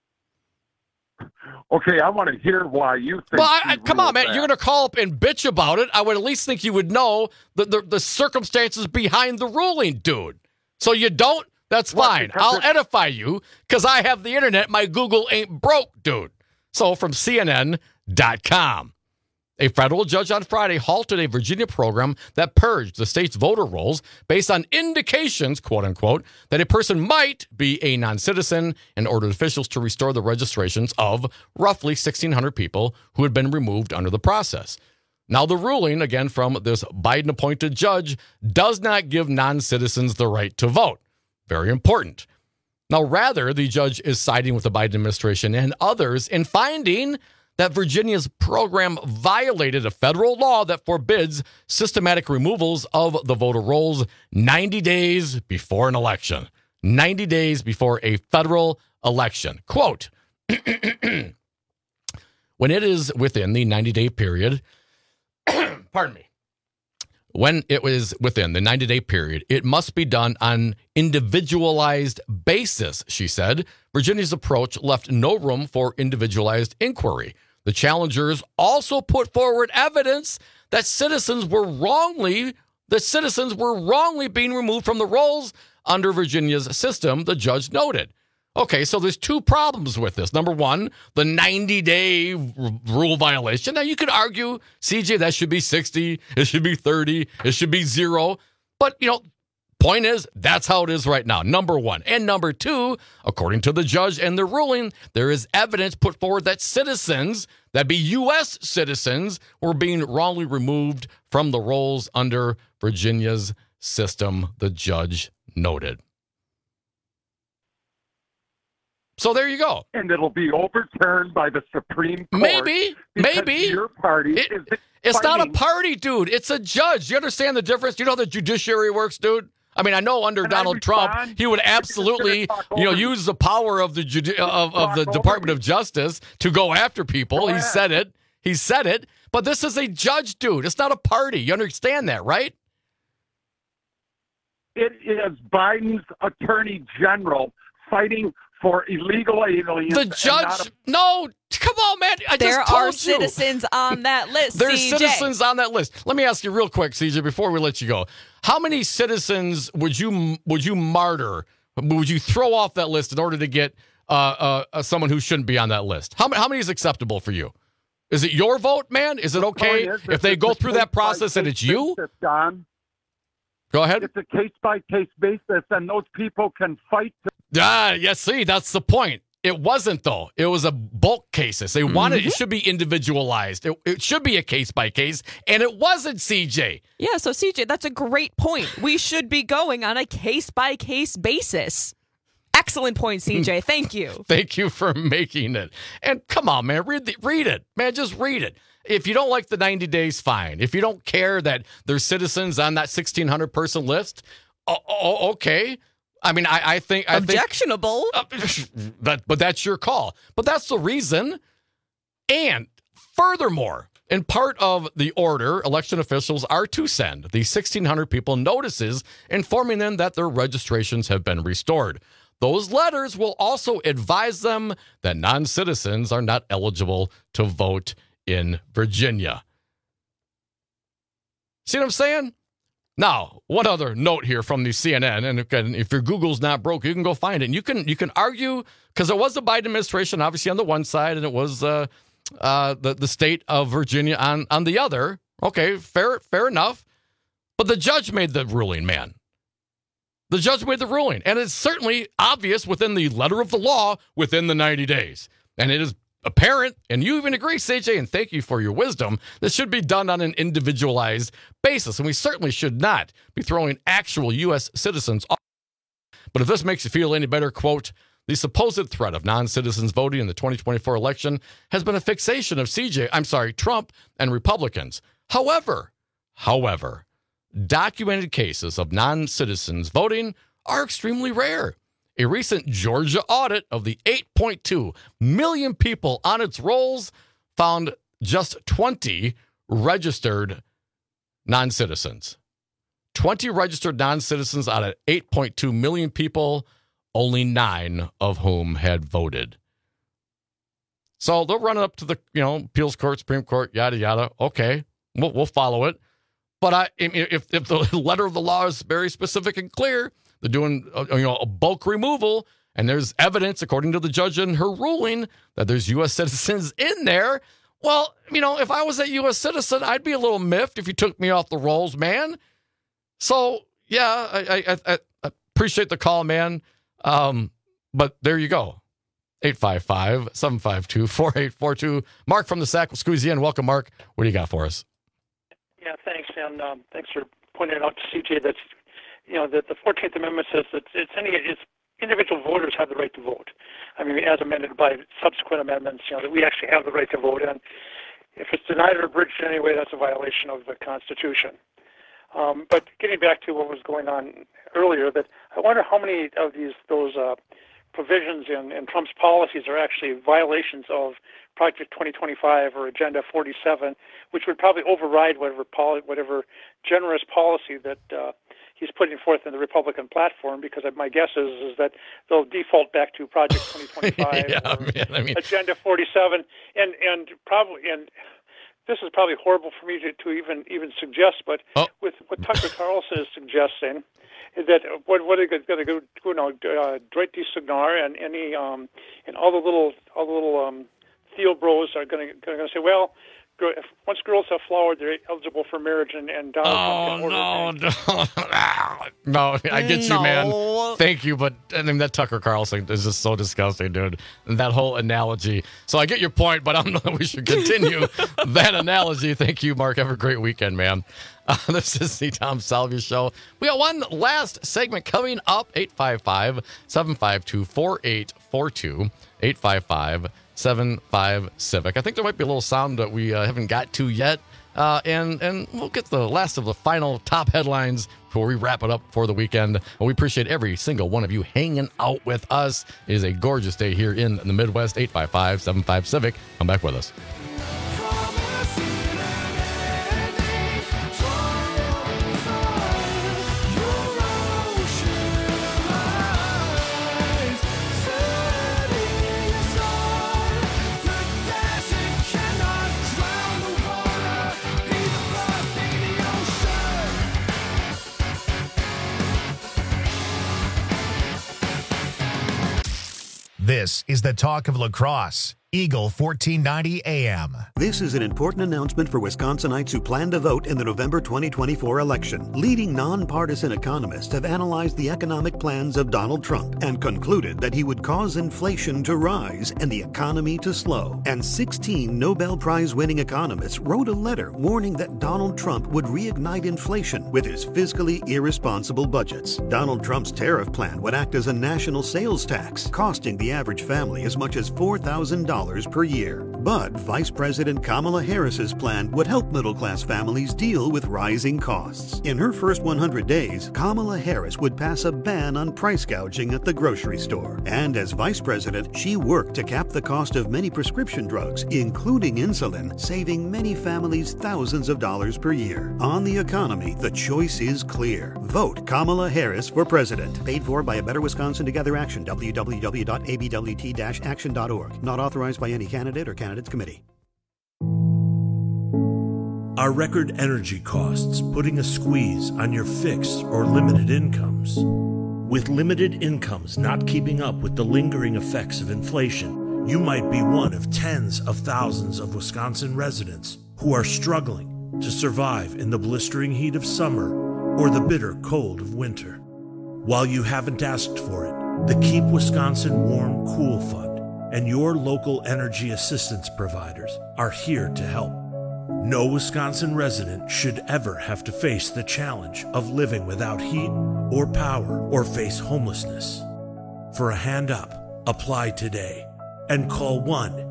Okay, I want to hear why you think. Well, come on, man. You're going to call up and bitch about it. I would at least think you would know the circumstances behind the ruling, dude. So you don't? That's fine. I'll edify you because I have the internet. My Google ain't broke, dude. So from CNN.com. A federal judge on Friday halted a Virginia program that purged the state's voter rolls based on indications, quote unquote, that a person might be a non-citizen, and ordered officials to restore the registrations of roughly 1,600 people who had been removed under the process. Now, the ruling, again from this Biden-appointed judge, does not give non-citizens the right to vote. Very important. Now, rather, the judge is siding with the Biden administration and others in finding that Virginia's program violated a federal law that forbids systematic removals of the voter rolls 90 days before an election. 90 days before a federal election. Quote, when it is within the 90-day period, pardon me, when it was within the 90-day period, it must be done on individualized basis, she said. Virginia's approach left no room for individualized inquiry. The challengers also put forward evidence that citizens were wrongly being removed from the rolls under Virginia's system, the judge noted. Okay, so there's two problems with this. Number one, the 90-day rule violation. Now, you could argue, CJ, that should be 60, it should be 30, it should be 0. But, point is, that's how it is right now, number one. And number two, according to the judge and the ruling, there is evidence put forward that citizens, that be U.S. citizens, were being wrongly removed from the rolls under Virginia's system, the judge noted. So there you go. And it'll be overturned by the Supreme Court. Maybe. Your party it's not a party, dude. It's a judge. You understand the difference? You know how the judiciary works, dude? I mean, I know under Donald Trump, he would absolutely, use the power of the Department of Justice to go after people. He said it. But this is a judge, dude. It's not a party. You understand that, right? It is Biden's attorney general fighting for illegal aliens. The judge, no, come on, man. There are citizens on that list. There's CJ. citizens on that list. Let me ask you real quick, CJ, before we let you go. How many citizens would you martyr? Would you throw off that list in order to get someone who shouldn't be on that list? How many is acceptable for you? Is it your vote, man? Is it okay if they go through that process and it's you? Don. Go ahead. It's a case-by-case basis, and those people can fight. Yeah, see, that's the point. It wasn't, though. It was a bulk cases. They wanted it should be individualized. It should be a case by case, and it wasn't, CJ. Yeah, so CJ, that's a great point. We should be going on a case by case basis. Excellent point, CJ. Thank you. Thank you for making it. And come on, man, read it. Man, just read it. If you don't like the 90 days, fine. If you don't care that there's citizens on that 1,600-person list, okay. I mean, I think objectionable. But that's your call. But that's the reason. And furthermore, in part of the order, election officials are to send the 1,600 people notices informing them that their registrations have been restored. Those letters will also advise them that non-citizens are not eligible to vote in Virginia. See what I'm saying? Now, one other note here from the CNN, and again, if your Google's not broke, you can go find it. And you can argue, because it was the Biden administration, obviously, on the one side, and it was the state of Virginia on the other. Okay, fair enough. But the judge made the ruling, man. The judge made the ruling. And it's certainly obvious within the letter of the law within the 90 days. And it is apparent, and you even agree, CJ, and thank you for your wisdom, this should be done on an individualized basis. And we certainly should not be throwing actual U.S. citizens off. But if this makes you feel any better, quote, the supposed threat of non-citizens voting in the 2024 election has been a fixation of Trump and Republicans. However, documented cases of non-citizens voting are extremely rare. A recent Georgia audit of the 8.2 million people on its rolls found just 20 registered non-citizens. 20 registered non-citizens out of 8.2 million people, only 9 of whom had voted. So they'll run it up to the appeals court, Supreme Court, yada, yada. Okay, we'll follow it. But if the letter of the law is very specific and clear, they're doing a bulk removal, and there's evidence, according to the judge in her ruling, that there's U.S. citizens in there. Well, if I was a U.S. citizen, I'd be a little miffed if you took me off the rolls, man. So, yeah, I appreciate the call, man. But there you go. 855-752-4842. Mark from the SAC will squeeze you in. Welcome, Mark. What do you got for us? Yeah, thanks. And thanks for pointing out to CJ that that the 14th Amendment says that individual voters have the right to vote. I mean, as amended by subsequent amendments, that we actually have the right to vote. And if it's denied or abridged in any way, that's a violation of the Constitution. But getting back to what was going on earlier, that I wonder how many of those provisions in Trump's policies are actually violations of Project 2025 or Agenda 47, which would probably override whatever generous policy that he's putting forth in the Republican platform, because my guess is that they'll default back to Project 2025 Agenda 47, and this is probably horrible for me to even suggest, but with what Tucker Carlson is suggesting, is that what are they going to go? Dwight D. Signar and any and all the little Theo bros are going to say, well, once girls have flowered, they're eligible for marriage, and Donald Trump No, I get you, man. Thank you, but that Tucker Carlson is just so disgusting, dude. And that whole analogy. So I get your point, but I don't know that we should continue that analogy. Thank you, Mark. Have a great weekend, man. This is the Tom Salvia Show. We got one last segment coming up. 855-752-4842. 855-75-CIVIC. I think there might be a little sound that we haven't got to yet. And we'll get the last of the final top headlines before we wrap it up for the weekend. And we appreciate every single one of you hanging out with us. It is a gorgeous day here in the Midwest. 855-75-CIVIC. Come back with us. This is the talk of lacrosse. Eagle 1490 AM. This is an important announcement for Wisconsinites who plan to vote in the November 2024 election. Leading nonpartisan economists have analyzed the economic plans of Donald Trump and concluded that he would cause inflation to rise and the economy to slow. And 16 Nobel Prize-winning economists wrote a letter warning that Donald Trump would reignite inflation with his fiscally irresponsible budgets. Donald Trump's tariff plan would act as a national sales tax, costing the average family as much as $4,000 per year. But Vice President Kamala Harris's plan would help middle-class families deal with rising costs. In her first 100 days, Kamala Harris would pass a ban on price gouging at the grocery store. And as Vice President, she worked to cap the cost of many prescription drugs, including insulin, saving many families thousands of dollars per year. On the economy, the choice is clear. Vote Kamala Harris for president. Paid for by A Better Wisconsin Together Action, www.abwt-action.org. Not authorized by any candidate or candidates committee. Are record energy costs putting a squeeze on your fixed or limited incomes? With limited incomes not keeping up with the lingering effects of inflation, you might be one of tens of thousands of Wisconsin residents who are struggling to survive in the blistering heat of summer or the bitter cold of winter. While you haven't asked for it, the Keep Wisconsin Warm Cool Fund and your local energy assistance providers are here to help. No Wisconsin resident should ever have to face the challenge of living without heat or power or face homelessness. For a hand up, apply today and call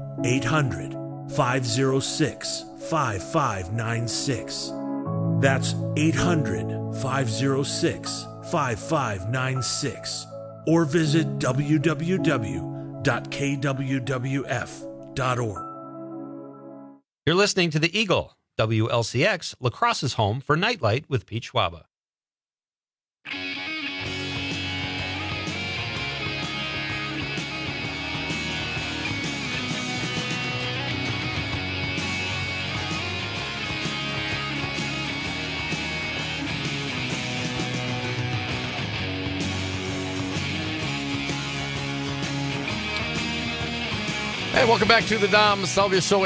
1-800-506-5596. That's 800-506-5596. Or visit www.kwwf.org. You're listening to The Eagle, WLCX, La Crosse's home for Nightlight with Pete Schwaba. Hey, welcome back to the Dom Salvia Show,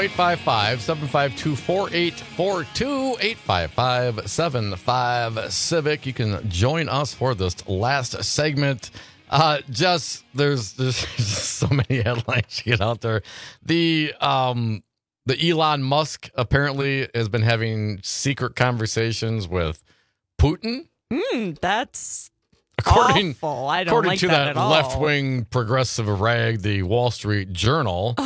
855-752-4842, 855-75-CIVIC. You can join us for this last segment. There's so many headlines to get out there. The Elon Musk apparently has been having secret conversations with Putin. That's According I don't like to that that at all. left-wing progressive rag, the Wall Street Journal,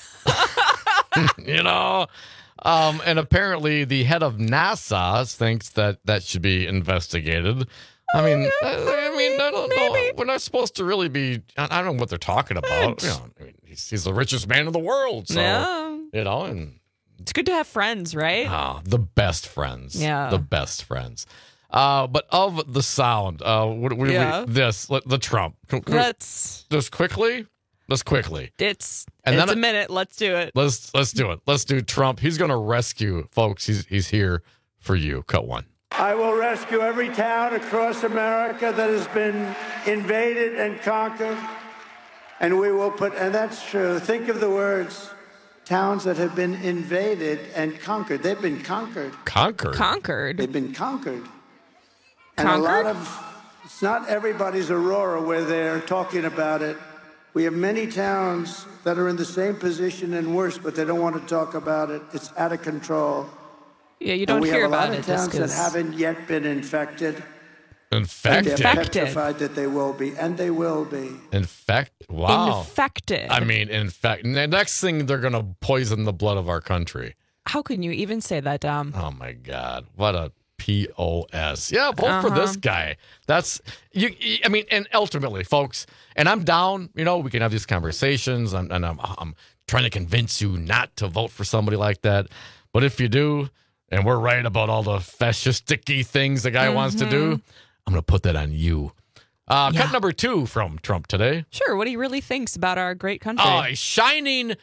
and apparently the head of NASA thinks that should be investigated. I mean, I don't know. We're not supposed to really be. I don't know what they're talking about. He's the richest man in the world, so and it's good to have friends, right? The best friends. Yeah, the best friends. But of the sound, the Trump. Just quickly. It's a minute. Let's do it. Let's do it. Let's do Trump. He's going to rescue folks. He's here for you. Cut one. I will rescue every town across America that has been invaded and conquered, and we will put. And that's true. Think of the words. Towns that have been invaded and conquered. They've been conquered. Conquered. They've been conquered. And a lot of, it's not everybody's Aurora where they're talking about it. We have many towns that are in the same position and worse, but they don't want to talk about it. It's out of control. Yeah, you don't hear about it. We have a lot of towns that haven't yet been infected. Infected? They're petrified that they will be, and they will be. Wow. Infected. I mean, the next thing, they're going to poison the blood of our country. How can you even say that, Dom? Oh, my God. What a POS. Yeah, vote for this guy. That's you. I mean, and ultimately, folks, and I'm down. We can have these conversations, and I'm trying to convince you not to vote for somebody like that. But if you do, and we're right about all the fascistic-y things the guy wants to do, I'm going to put that on you. Cut number 2 from Trump today. Sure. What he really thinks about our great country. A shining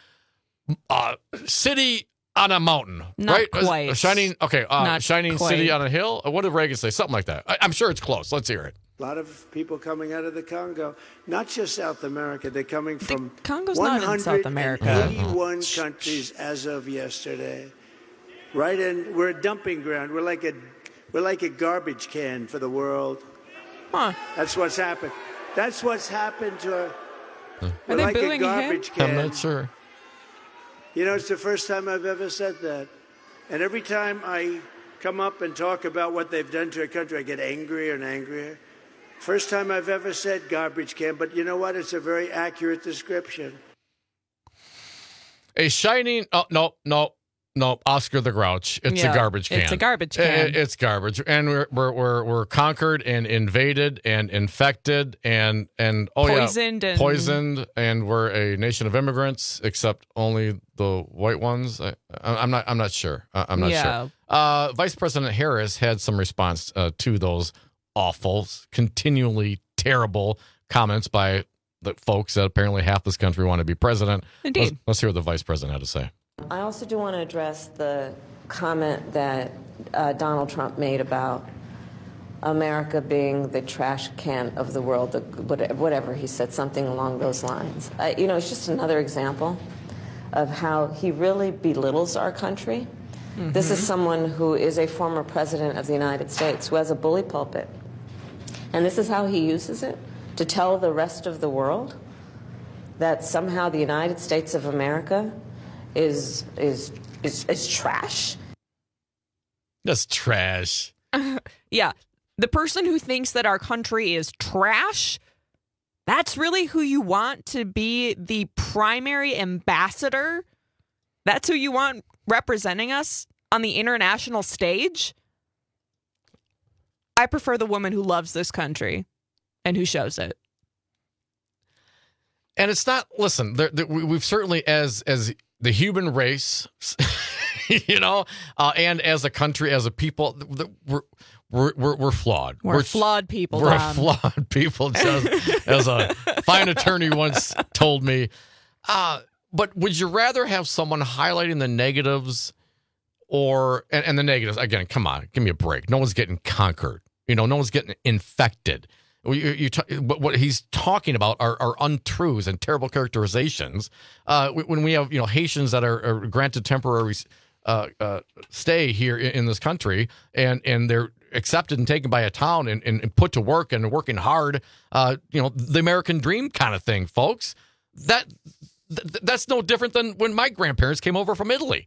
city on a mountain, Not right? quite. Shining Not city quite. on a hill. What did Reagan say? Something like that. I'm sure it's close. Let's hear it. A lot of people coming out of the Congo, not just South America. They're coming from Congo's not in South America. 81 countries as of yesterday. Right in, we're a dumping ground. We're like a garbage can for the world. Huh. That's what's happened. That's what's happened to our. Are they like booing a garbage can. I'm not sure. You know, it's the first time I've ever said that. And every time I come up and talk about what they've done to a country, I get angrier and angrier. First time I've ever said garbage can, but you know what? It's a very accurate description. A shining. Oh, no, Oscar the Grouch. It's a garbage can. It's a garbage can. It's garbage, and we're conquered and invaded and infected and poisoned, and we're a nation of immigrants, except only the white ones. I'm not sure. I'm not sure. Vice President Harris had some response to those awful, continually terrible comments by the folks that apparently half this country want to be president. Indeed. Let's hear what the vice president had to say. I also do want to address the comment that Donald Trump made about America being the trash can of the world, whatever he said, something along those lines. It's just another example of how he really belittles our country. Mm-hmm. This is someone who is a former president of the United States, who has a bully pulpit. And this is how he uses it to tell the rest of the world that somehow the United States of America is trash. That's trash. Yeah. The person who thinks that our country is trash, that's really who you want to be the primary ambassador? That's who you want representing us on the international stage? I prefer the woman who loves this country and who shows it. And it's not, listen, we've certainly, as the human race, and as a country, as a people, we're flawed. We're flawed people. We're flawed people, as a fine attorney once told me. But would you rather have someone highlighting the negatives and the negatives? Again, come on, give me a break. No one's getting conquered. No one's getting infected. But what he's talking about are untruths and terrible characterizations. When we have Haitians that are granted temporary stay here in this country, and they're accepted and taken by a town and put to work and working hard, the American dream kind of thing, folks. That's no different than when my grandparents came over from Italy.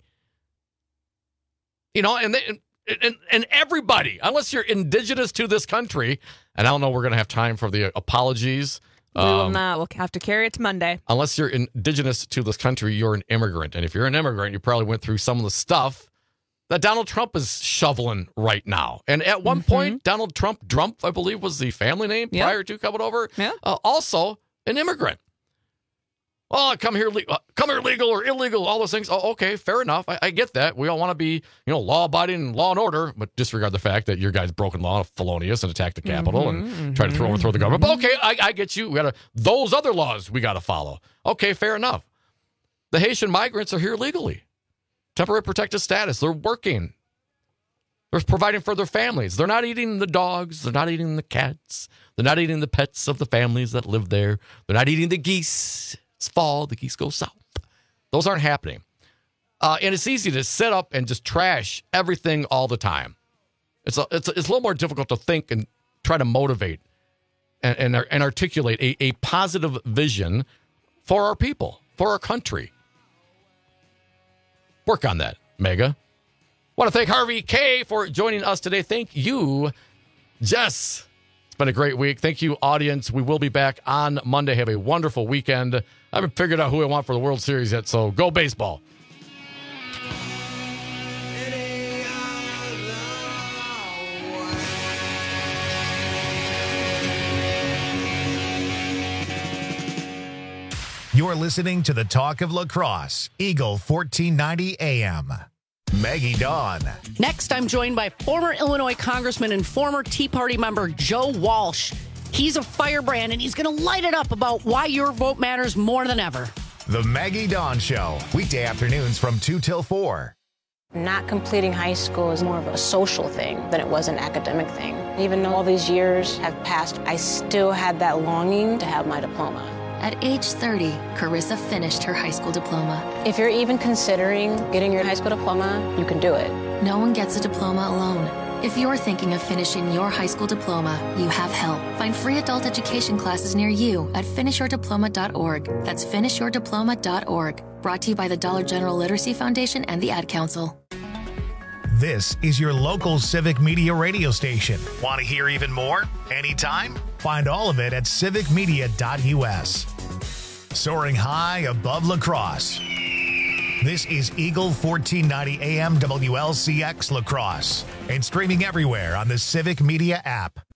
And everybody, unless you're indigenous to this country, and I don't know, we're going to have time for the apologies. We will not. We'll have to carry it to Monday. Unless you're indigenous to this country, you're an immigrant. And if you're an immigrant, you probably went through some of the stuff that Donald Trump is shoveling right now. And at one point, Donald Trump, I believe, was the family name prior to coming over. Yeah. Also an immigrant. Oh, come here legal or illegal, all those things. Oh, okay, fair enough. I get that. We all want to be, law-abiding and law and order, but disregard the fact that your guy's broken law, felonious, and attacked the Capitol and tried to overthrow the government. But okay, I get you. Those other laws we got to follow. Okay, fair enough. The Haitian migrants are here legally. Temporary protected status. They're working. They're providing for their families. They're not eating the dogs. They're not eating the cats. They're not eating the pets of the families that live there. They're not eating the geese. Fall, the geese go south. Those aren't happening. And it's easy to sit up and just trash everything all the time. It's a little more difficult to think and try to motivate and articulate a positive vision for our people, for our country. Work on that, Mega. Want to thank Harvey K for joining us today. Thank you, Jess. It's been a great week. Thank you, audience. We will be back on Monday. Have a wonderful weekend. I haven't figured out who I want for the World Series yet, so go baseball. You're listening to the Talk of Lacrosse, Eagle 1490 AM. Maggie Dawn. Next, I'm joined by former Illinois Congressman and former Tea Party member Joe Walsh. He's a firebrand, and he's going to light it up about why your vote matters more than ever. The Maggie Dawn Show, weekday afternoons from 2 till 4. Not completing high school is more of a social thing than it was an academic thing. Even though all these years have passed, I still had that longing to have my diploma. At age 30, Carissa finished her high school diploma. If you're even considering getting your high school diploma, you can do it. No one gets a diploma alone. If you're thinking of finishing your high school diploma, you have help. Find free adult education classes near you at finishyourdiploma.org. That's finishyourdiploma.org. Brought to you by the Dollar General Literacy Foundation and the Ad Council. This is your local Civic Media radio station. Want to hear even more? Anytime? Find all of it at civicmedia.us. Soaring high above La Crosse. This is Eagle 1490 AM WLCX La Crosse and streaming everywhere on the Civic Media app.